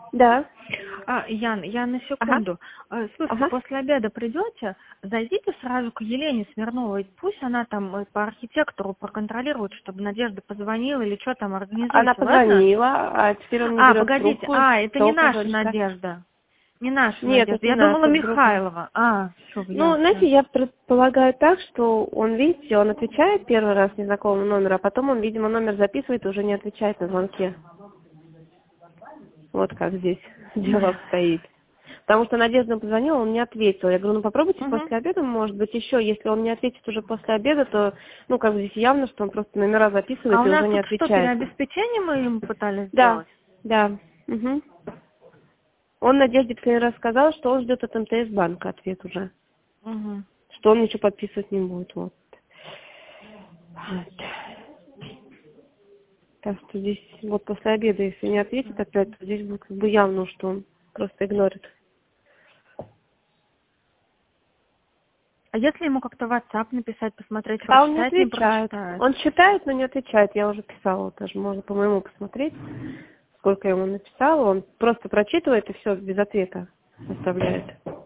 Да. Ян, я на Ага. секунду. Слушайте, Ага. после обеда придете, зайдите сразу к Елене Смирновой, пусть она там по архитектору проконтролирует, чтобы Надежда позвонила или что там Она организуйте, ладно? позвонила, а теперь он не берет Погодите, трубку. это не Что, наша Козочка? Надежда. Не наша Нет, Надежда. это не Я думала наша, это другая. Михайлова. Все, Ну, ясно. знаете, я предполагаю так, что он, видите, он отвечает первый раз незнакомому номеру, а потом он, видимо, номер записывает и уже не отвечает на звонки. Вот как здесь дело обстоит. Потому что Надежда позвонила, он не ответил. Я говорю, ну попробуйте Угу. после обеда, может быть, еще. Если он не ответит уже после обеда, то, ну, как бы здесь явно, что он просто номера записывает А у и нас уже не тут что, отвечает. переобеспечение мы им пытались Да, сделать? да. Угу. Он Надежде последний раз сказал, что он ждет от МТС банка ответ уже. Угу. Что он ничего подписывать не будет. Вот. Вот. Так что здесь вот после обеда, если не ответит опять, то здесь будет как бы явно, что он просто игнорит. А если ему как-то в WhatsApp написать, посмотреть, А он не прочитает, не отвечает. прочитает? Он читает, но не отвечает. Я уже писала даже, можно по-моему посмотреть, сколько я ему написала. Он просто прочитывает и все, без ответа оставляет.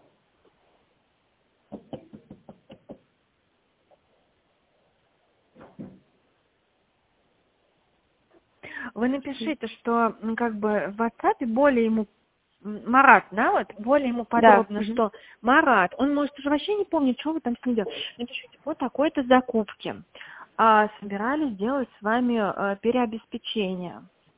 Вы напишите, что как бы в WhatsApp более ему Марат, да, вот, более ему Да. подробно, Мгм. что Марат, он может уже вообще не помнить, что вы там с ним делали. Напишите, по такой-то закупке собирались делать с вами переобеспечение.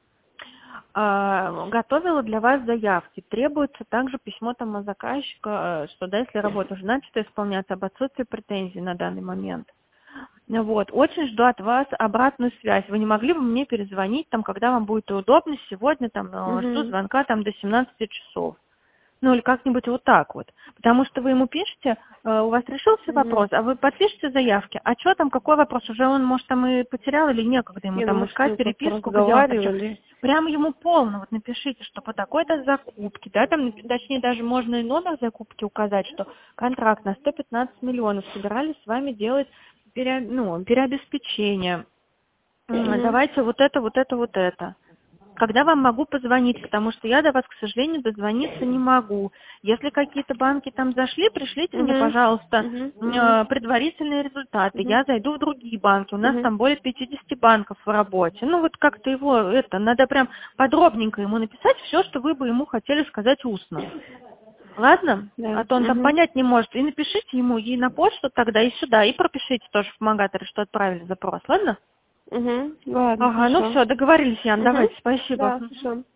Готовила для вас заявки. Требуется также письмо там от заказчика, что да, если работа уже начата исполняться, об отсутствии претензий на данный момент. Вот, очень жду от вас обратную связь. Вы не могли бы мне перезвонить, там, когда вам будет удобно, сегодня там жду Мгм. звонка там до 17 часов. Ну, или как-нибудь вот так вот. Потому что вы ему пишете, у вас решился Мгм. вопрос, а вы подпишите заявки. А что там, какой вопрос? Уже он, может, там и потерял или некогда ему Не, ну там мы с искать ним как-то переписку, где он там что. разговаривали. Прямо ему полно, вот напишите, что по такой-то закупке, да, там, точнее, даже можно и номер закупки указать, что контракт на 115 миллионов собирались с вами делать переобеспечение. Мгм. Давайте вот это, вот это, вот это. Когда вам могу позвонить, потому что я до вас, к сожалению, дозвониться не могу. Если какие-то банки там зашли, пришлите мне, Мгм. пожалуйста, Мгм. Мгм. предварительные результаты. Мгм. Я зайду в другие банки. У нас Мгм. там более 50 банков в работе. Ну вот как-то его, надо прям подробненько ему написать все, что вы бы ему хотели сказать устно. Ладно? Да. А то он там Мгм. понять не может. И напишите ему и на почту тогда, и сюда, и пропишите тоже в помогаторе, что отправили запрос. Ладно? Угу. Ладно, Ага, ну хорошо. все, договорились, Ян, Угу. давайте, спасибо. Да, хорошо.